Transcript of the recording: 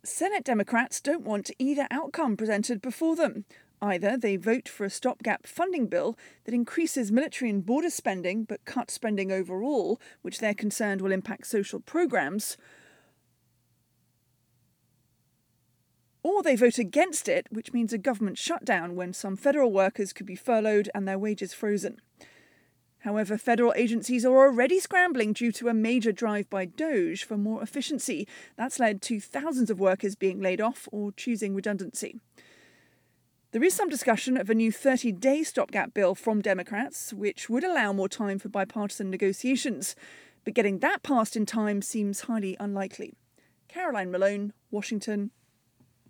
Senate Democrats don't want either outcome presented before them. Either they vote for a stopgap funding bill that increases military and border spending but cuts spending overall, which they're concerned will impact social programs, or they vote against it, which means a government shutdown when some federal workers could be furloughed and their wages frozen. However, federal agencies are already scrambling due to a major drive by DOGE for more efficiency. That's led to thousands of workers being laid off or choosing redundancy. There is some discussion of a new 30-day stopgap bill from Democrats, which would allow more time for bipartisan negotiations. But getting that passed in time seems highly unlikely. Caroline Malone, Washington,